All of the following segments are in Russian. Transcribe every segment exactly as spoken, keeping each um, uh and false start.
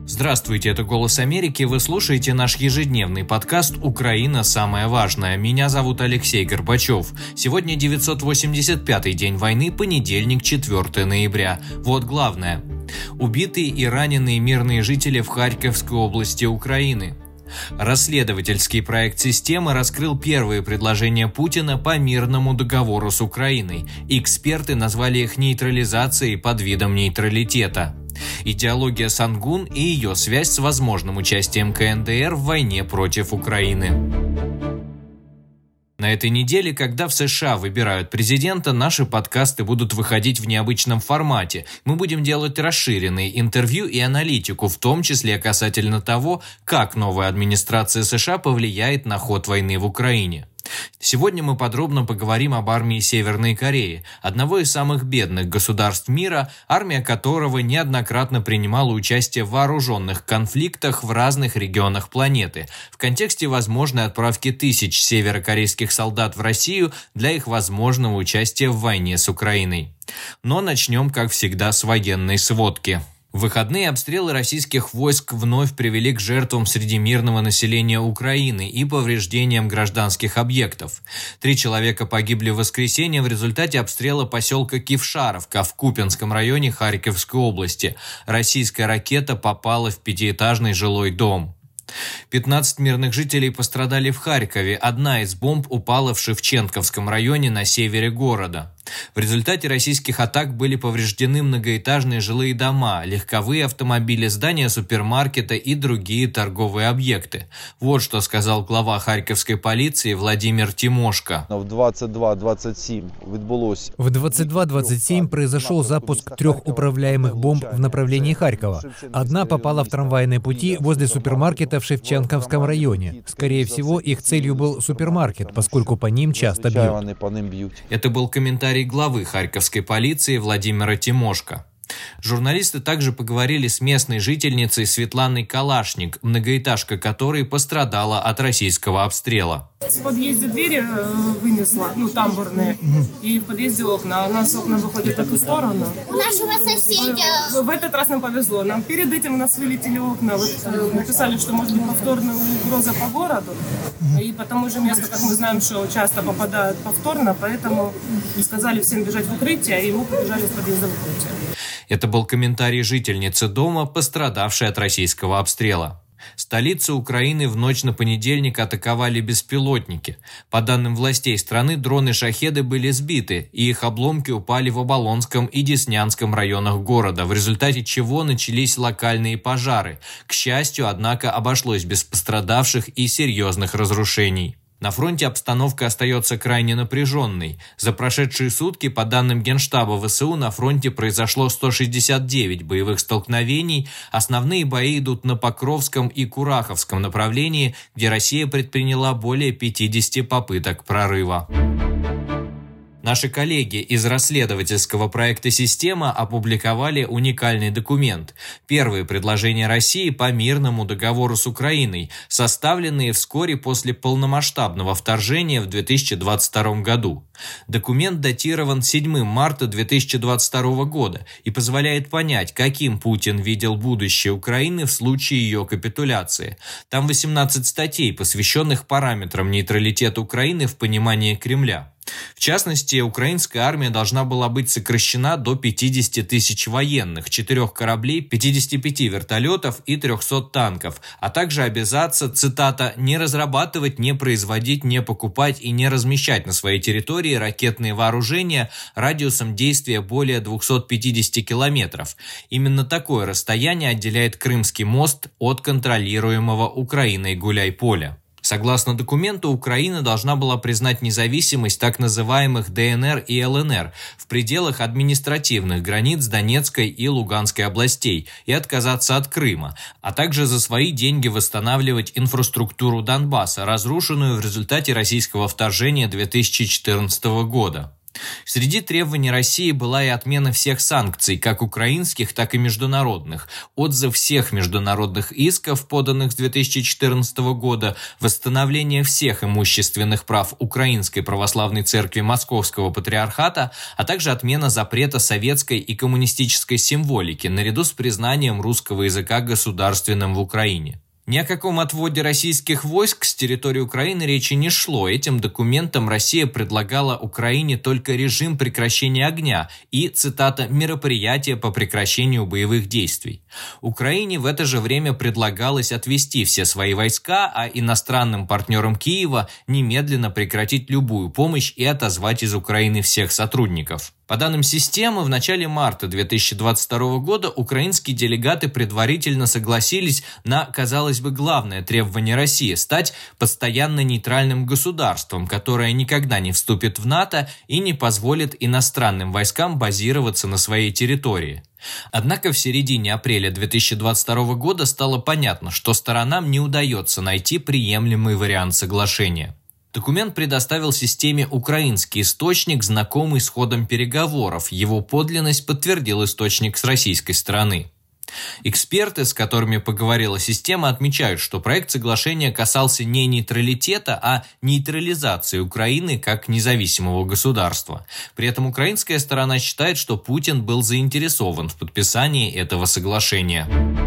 Здравствуйте, это «Голос Америки», вы слушаете наш ежедневный подкаст «Украина. Самое важное». Меня зовут Алексей Горбачев. Сегодня девятьсот восемьдесят пятый день войны, понедельник, четвёртого ноября. Вот главное. Убитые и раненые мирные жители в Харьковской области Украины. Расследовательский проект «Система» раскрыл первые предложения Путина по мирному договору с Украиной. Эксперты назвали их нейтрализацией под видом нейтралитета. Идеология Сангун и ее связь с возможным участием ка эн дэ эр в войне против Украины. На этой неделе, когда в США выбирают президента, наши подкасты будут выходить в необычном формате. Мы будем делать расширенные интервью и аналитику, в том числе касательно того, как новая администрация США повлияет на ход войны в Украине. Сегодня мы подробно поговорим об армии Северной Кореи, одного из самых бедных государств мира, армия которого неоднократно принимала участие в вооруженных конфликтах в разных регионах планеты, в контексте возможной отправки тысяч северокорейских солдат в Россию для их возможного участия в войне с Украиной. Но начнем, как всегда, с военной сводки. В выходные обстрелы российских войск вновь привели к жертвам среди мирного населения Украины и повреждениям гражданских объектов. Три человека погибли в воскресенье в результате обстрела поселка Кившаровка в Купянском районе Харьковской области. Российская ракета попала в пятиэтажный жилой дом. пятнадцать мирных жителей пострадали в Харькове. Одна из бомб упала в Шевченковском районе на севере города. В результате российских атак были повреждены многоэтажные жилые дома, легковые автомобили, здания супермаркета и другие торговые объекты. Вот что сказал глава харьковской полиции Владимир Тимошко. В двадцать два двадцать семь В двадцать два двадцать семь произошел запуск трех управляемых бомб в направлении Харькова. Одна попала в трамвайные пути возле супермаркета в Шевченковском районе. Скорее всего, их целью был супермаркет, поскольку по ним часто бьют. Это был комментарий главы харьковской полиции Владимира Тимошко. Журналисты также поговорили с местной жительницей Светланой Калашник, многоэтажка которой пострадала от российского обстрела. В подъезде двери вынесла, ну тамбурные, и в подъезде окна. У нас окна выходят в эту сторону. У нашего соседа. В этот раз нам повезло. Нам перед этим у нас вылетели окна. Вот, написали, что может быть повторная угроза по городу. И по тому же месту, как мы знаем, что часто попадают повторно, поэтому сказали всем бежать в укрытие, и мы побежали в подъезд в укрытие. Это был комментарий жительницы дома, пострадавшей от российского обстрела. Столицу Украины в ночь на понедельник атаковали беспилотники. По данным властей страны, дроны-шахеды были сбиты, и их обломки упали в Оболонском и Деснянском районах города, в результате чего начались локальные пожары. К счастью, однако, обошлось без пострадавших и серьезных разрушений. На фронте обстановка остается крайне напряженной. За прошедшие сутки, по данным Генштаба вэ эс у, на фронте произошло сто шестьдесят девять боевых столкновений. Основные бои идут на Покровском и Кураховском направлении, где Россия предприняла более пятидесяти попыток прорыва. Наши коллеги из расследовательского проекта «Система» опубликовали уникальный документ. Первые предложения России по мирному договору с Украиной, составленные вскоре после полномасштабного вторжения в две тысячи двадцать втором году. Документ датирован седьмого марта две тысячи двадцать второго года и позволяет понять, каким Путин видел будущее Украины в случае ее капитуляции. Там восемнадцать статей, посвященных параметрам нейтралитета Украины в понимании Кремля. В частности, украинская армия должна была быть сокращена до пятидесяти тысяч военных, четырех кораблей, пятидесяти пяти вертолетов и трехсот танков, а также обязаться, цитата, «не разрабатывать, не производить, не покупать и не размещать на своей территории ракетные вооружения радиусом действия более двухсот пятидесяти километров». Именно такое расстояние отделяет Крымский мост от контролируемого Украиной Гуляйполя. Согласно документу, Украина должна была признать независимость так называемых дэ эн эр и эл эн эр в пределах административных границ Донецкой и Луганской областей и отказаться от Крыма, а также за свои деньги восстанавливать инфраструктуру Донбасса, разрушенную в результате российского вторжения две тысячи четырнадцатого года. Среди требований России была и отмена всех санкций, как украинских, так и международных, отзыв всех международных исков, поданных с две тысячи четырнадцатого года, восстановление всех имущественных прав Украинской Православной Церкви Московского Патриархата, а также отмена запрета советской и коммунистической символики, наряду с признанием русского языка государственным в Украине. Ни о каком отводе российских войск с территории Украины речи не шло. Этим документом Россия предлагала Украине только режим прекращения огня и, цитата, «мероприятия по прекращению боевых действий». Украине в это же время предлагалось отвести все свои войска, а иностранным партнерам Киева немедленно прекратить любую помощь и отозвать из Украины всех сотрудников. По данным системы, в начале марта две тысячи двадцать второго года украинские делегаты предварительно согласились на, казалось бы, главное требование России – стать постоянно нейтральным государством, которое никогда не вступит в НАТО и не позволит иностранным войскам базироваться на своей территории. Однако в середине апреля две тысячи двадцать второго года стало понятно, что сторонам не удается найти приемлемый вариант соглашения. Документ предоставил системе украинский источник, знакомый с ходом переговоров. Его подлинность подтвердил источник с российской стороны. Эксперты, с которыми поговорила система, отмечают, что проект соглашения касался не нейтралитета, а нейтрализации Украины как независимого государства. При этом украинская сторона считает, что Путин был заинтересован в подписании этого соглашения.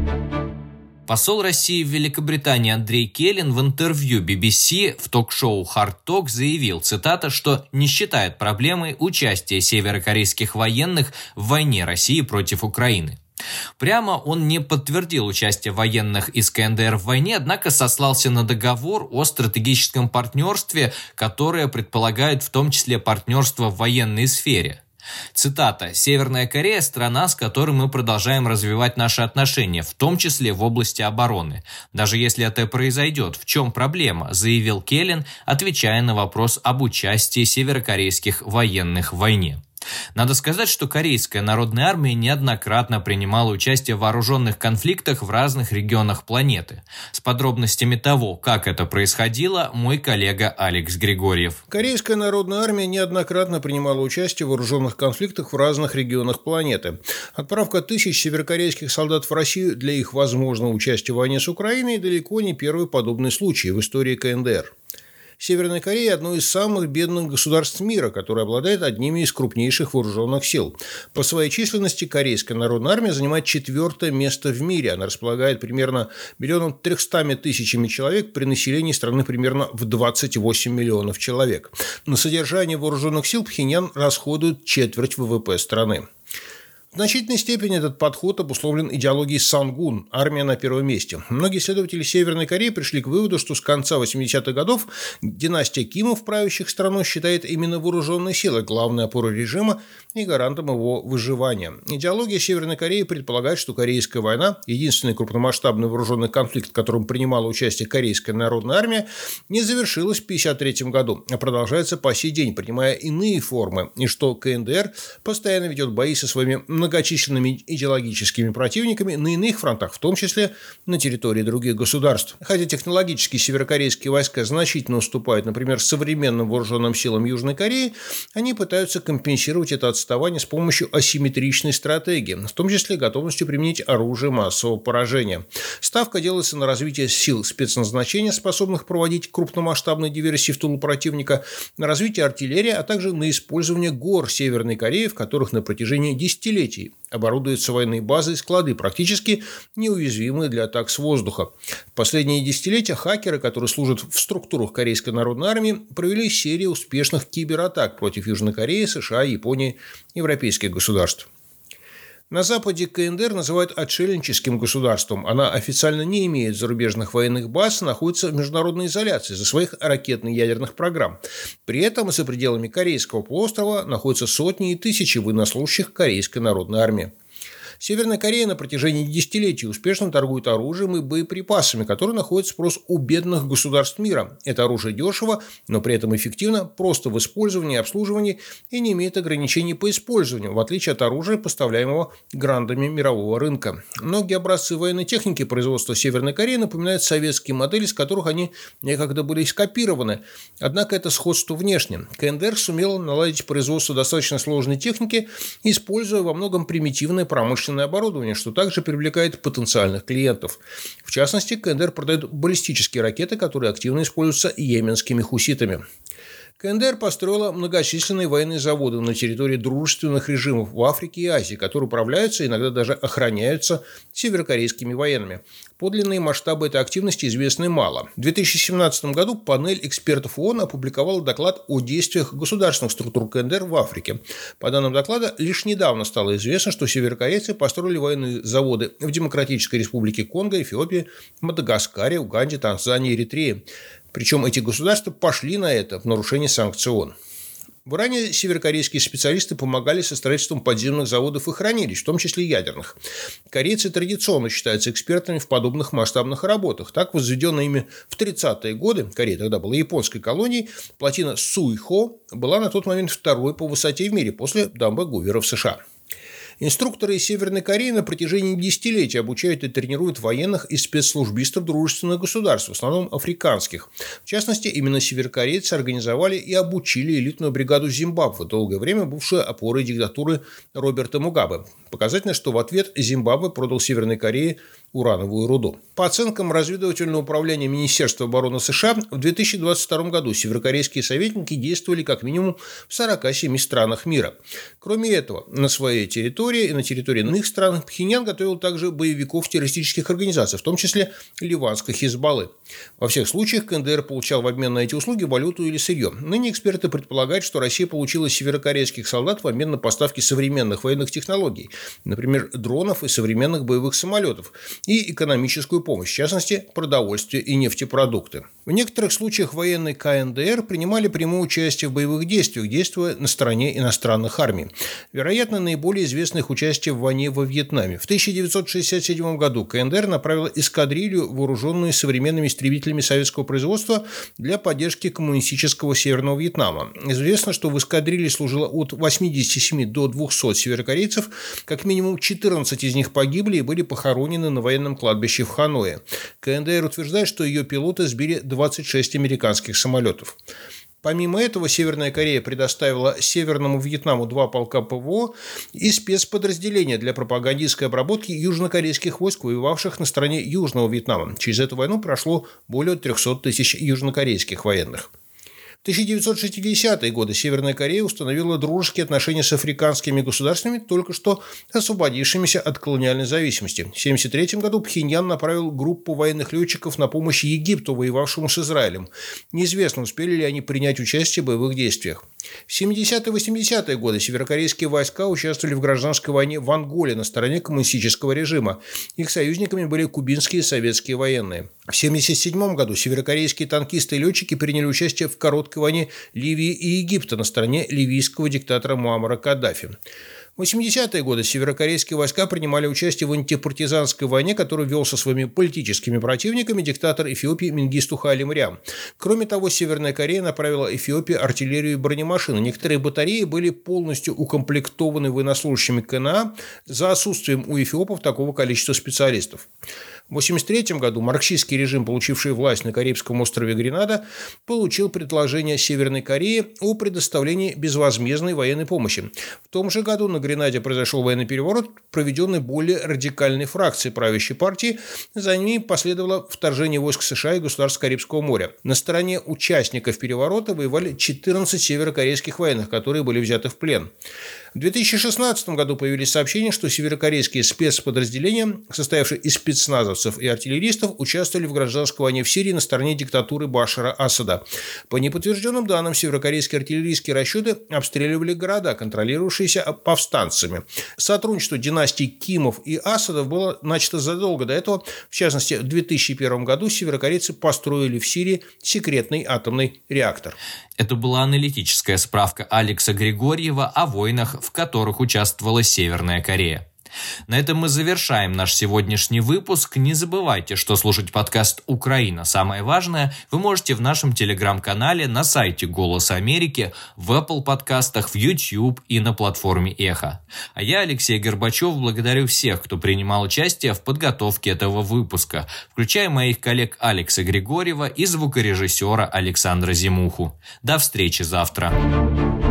Посол России в Великобритании Андрей Келлин в интервью би би си в ток-шоу Hard Talk заявил, цитата, что не считает проблемой участие северокорейских военных в войне России против Украины. Прямо он не подтвердил участие военных из ка эн дэ эр в войне, однако сослался на договор о стратегическом партнерстве, которое предполагает в том числе партнерство в военной сфере. Цитата: «Северная Корея – страна, с которой мы продолжаем развивать наши отношения, в том числе в области обороны. Даже если это произойдет, в чем проблема?» – заявил Келлин, отвечая на вопрос об участии северокорейских военных в войне. Надо сказать, что Корейская народная армия неоднократно принимала участие в вооруженных конфликтах в разных регионах планеты. С подробностями того, как это происходило, мой коллега Алекс Григорьев. Корейская народная армия неоднократно принимала участие в вооруженных конфликтах в разных регионах планеты. Отправка тысяч северокорейских солдат в Россию для их возможного участия в войне с Украиной далеко не первый подобный случай в истории ка эн дэ эр. Северная Корея – одно из самых бедных государств мира, которое обладает одними из крупнейших вооруженных сил. По своей численности Корейская народная армия занимает четвертое место в мире. Она располагает примерно миллионом трехстами тысячами человек при населении страны примерно в двадцать восемь миллионов человек. На содержание вооруженных сил Пхеньян расходует четверть вэ вэ пэ страны. В значительной степени этот подход обусловлен идеологией Сангун – армия на первом месте. Многие исследователи Северной Кореи пришли к выводу, что с конца восьмидесятых годов династия Кимов, правящих страной, считает именно вооруженные силы главной опорой режима и гарантом его выживания. Идеология Северной Кореи предполагает, что Корейская война – единственный крупномасштабный вооруженный конфликт, в котором принимала участие Корейская народная армия, не завершилась в тысяча девятьсот пятьдесят третьем году, а продолжается по сей день, принимая иные формы, и что ка эн дэ эр постоянно ведет бои со своими многочисленными идеологическими противниками на иных фронтах, в том числе на территории других государств. Хотя технологически северокорейские войска значительно уступают, например, современным вооруженным силам Южной Кореи, они пытаются компенсировать это отставание с помощью асимметричной стратегии, в том числе готовностью применить оружие массового поражения. Ставка делается на развитие сил спецназначения, способных проводить крупномасштабные диверсии в тылу противника, на развитие артиллерии, а также на использование гор Северной Кореи, в которых на протяжении десятилетий оборудуются военные базы и склады, практически неуязвимые для атак с воздуха. В последние десятилетия хакеры, которые служат в структурах Корейской народной армии, провели серию успешных кибератак против Южной Кореи, США, Японии и европейских государств. На Западе ка эн дэ эр называют отшельническим государством. Она официально не имеет зарубежных военных баз, находится в международной изоляции из-за своих ракетно-ядерных программ. При этом за пределами Корейского полуострова находятся сотни и тысячи военнослужащих Корейской народной армии. Северная Корея на протяжении десятилетий успешно торгует оружием и боеприпасами, которые находят спрос у бедных государств мира. Это оружие дешево, но при этом эффективно, просто в использовании и обслуживании и не имеет ограничений по использованию, в отличие от оружия, поставляемого грандами мирового рынка. Многие образцы военной техники производства Северной Кореи напоминают советские модели, с которых они некогда были скопированы. Однако это сходство внешне. КНДР сумела наладить производство достаточно сложной техники, используя во многом примитивное промышленное оборудование, что также привлекает потенциальных клиентов. В частности, КНДР продает баллистические ракеты, которые активно используются йеменскими хуситами. КНДР построила многочисленные военные заводы на территории дружественных режимов в Африке и Азии, которые управляются и иногда даже охраняются северокорейскими военными. Подлинные масштабы этой активности известны мало. В две тысячи семнадцатом году панель экспертов ООН опубликовала доклад о действиях государственных структур КНДР в Африке. По данным доклада, лишь недавно стало известно, что северокорейцы построили военные заводы в Демократической Республике Конго, Эфиопии, Мадагаскаре, Уганде, Танзании и Эритрее. Причем эти государства пошли на это в нарушение санкций ООН. В Иране северокорейские специалисты помогали со строительством подземных заводов и хранилищ, в том числе ядерных. Корейцы традиционно считаются экспертами в подобных масштабных работах. Так, возведенная ими в тридцатые годы, Корея тогда была японской колонией, плотина Суйхо была на тот момент второй по высоте в мире после дамбы Гувера в США. Инструкторы из Северной Кореи на протяжении десятилетий обучают и тренируют военных и спецслужбистов дружественных государств, в основном африканских. В частности, именно северокорейцы организовали и обучили элитную бригаду Зимбабве, долгое время бывшую опорой диктатуры Роберта Мугабе. Показательно, что в ответ Зимбабве продал Северной Корее урановую руду. По оценкам разведывательного управления Министерства обороны США, в две тысячи двадцать втором году северокорейские советники действовали как минимум в сорока семи странах мира. Кроме этого, на своей территории и на территории иных стран Пхеньян готовил также боевиков террористических организаций, в том числе ливанской Хизбаллы. Во всех случаях КНДР получал в обмен на эти услуги валюту или сырье. Ныне эксперты предполагают, что Россия получила северокорейских солдат в обмен на поставки современных военных технологий, например, дронов и современных боевых самолетов, и экономическую помощь, в частности, продовольствие и нефтепродукты. В некоторых случаях военные КНДР принимали прямое участие в боевых действиях, действуя на стороне иностранных армий. Вероятно, наиболее известно их участие в войне во Вьетнаме. В тысяча девятьсот шестьдесят седьмом году КНДР направила эскадрилью, вооруженную современными истребителями советского производства, для поддержки коммунистического Северного Вьетнама. Известно, что в эскадрилье служило от восьмидесяти семи до двухсот северокорейцев, как минимум четырнадцать из них погибли и были похоронены на военном кладбище в Ханое. КНДР утверждает, что ее пилоты сбили двадцать шесть американских самолетов. Помимо этого, Северная Корея предоставила Северному Вьетнаму два полка ПВО и спецподразделения для пропагандистской обработки южнокорейских войск, воевавших на стороне Южного Вьетнама. Через эту войну прошло более трехсот тысяч южнокорейских военных. В тысяча девятьсот шестидесятые годы Северная Корея установила дружеские отношения с африканскими государствами, только что освободившимися от колониальной зависимости. В тысяча девятьсот семьдесят третьем году Пхеньян направил группу военных летчиков на помощь Египту, воевавшему с Израилем. Неизвестно, успели ли они принять участие в боевых действиях. В семидесятые-восьмидесятые годы северокорейские войска участвовали в гражданской войне в Анголе на стороне коммунистического режима. Их союзниками были кубинские и советские военные. В семьдесят седьмом году северокорейские танкисты и летчики приняли участие в короткой войне Ливии и Египта на стороне ливийского диктатора Муаммара Каддафи. В восьмидесятые годы северокорейские войска принимали участие в антипартизанской войне, которую вел со своими политическими противниками диктатор Эфиопии Менгисту Хайле Мариам. Кроме того, Северная Корея направила Эфиопии артиллерию и бронемашины. Некоторые батареи были полностью укомплектованы военнослужащими КНА за отсутствием у эфиопов такого количества специалистов. В восемьдесят третьем году марксистский режим, получивший власть на Карибском острове Гренада, получил предложение Северной Кореи о предоставлении безвозмездной военной помощи. В том же году на Гренаде произошел военный переворот, проведенный более радикальной фракцией правящей партии. За ней последовало вторжение войск США и государств Карибского моря. На стороне участников переворота воевали четырнадцать северокорейских военных, которые были взяты в плен. В две тысячи шестнадцатом году появились сообщения, что северокорейские спецподразделения, состоявшие из спецназовцев и артиллеристов, участвовали в гражданской войне в Сирии на стороне диктатуры Башара Асада. По неподтвержденным данным, северокорейские артиллерийские расчеты обстреливали города, контролировавшиеся повстанцами. Сотрудничество династий Кимов и Асадов было начато задолго до этого. В частности, в две тысячи первом году северокорейцы построили в Сирии секретный атомный реактор. Это была аналитическая справка Алекса Григорьева о войнах, в которых участвовала Северная Корея. На этом мы завершаем наш сегодняшний выпуск. Не забывайте, что слушать подкаст «Украина. Самое важное» вы можете в нашем телеграм-канале, на сайте «Голос Америки», в Apple подкастах, в YouTube и на платформе «Эхо». А я, Алексей Горбачев, благодарю всех, кто принимал участие в подготовке этого выпуска, включая моих коллег Алекса Григорьева и звукорежиссера Александра Зимуху. До встречи завтра.